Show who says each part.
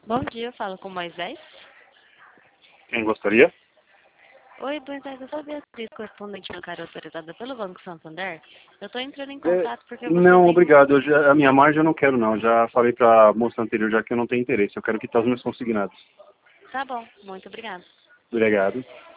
Speaker 1: Bom dia, eu falo com Moisés.
Speaker 2: Quem gostaria?
Speaker 1: Oi, Moisés, eu sou a Beatriz, correspondente bancária autorizada pelo Banco Santander. Eu estou entrando em contato porque você
Speaker 2: Não,
Speaker 1: tem...
Speaker 2: obrigado. A minha margem eu não quero, não. Já falei para a moça anterior já que eu não tenho interesse. Eu quero quitar os meus consignados.
Speaker 1: Tá bom, muito obrigada.
Speaker 2: Obrigado.